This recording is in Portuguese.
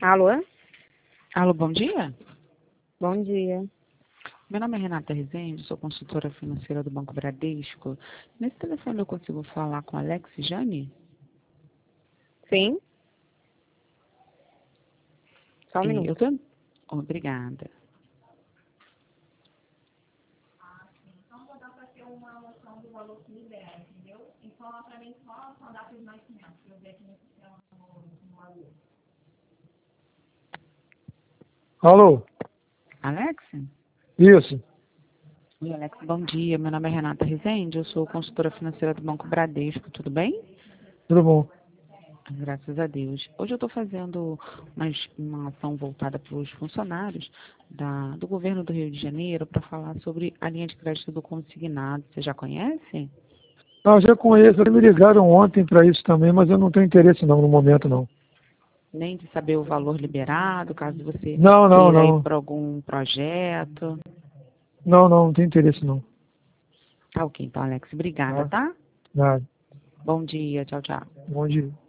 Alô? Alô, bom dia. Bom dia. Meu nome é Renata Rezende, sou consultora financeira do Banco Bradesco. Nesse telefone eu consigo falar com Alex e Jane? Sim? Só um Eu minuto. tô... Obrigada. Alô? Alex? Isso. Oi, Alex, bom dia. Meu nome é Renata Rezende, eu sou consultora financeira do Banco Bradesco. Tudo bem? Tudo bom? Graças a Deus. Hoje eu estou fazendo uma ação voltada para os funcionários do governo do Rio de Janeiro para falar sobre a linha de crédito do consignado. Você já conhece? Ah, já conheço. Eles me ligaram ontem para isso também, mas eu não tenho interesse não, no momento não. Nem de saber o valor liberado, caso você Não, queira ir não. para algum projeto. Não tenho interesse não. Tá ok, então, Alex. Obrigada, Tá? tá? Nada. Bom dia. Tchau, tchau. Bom dia.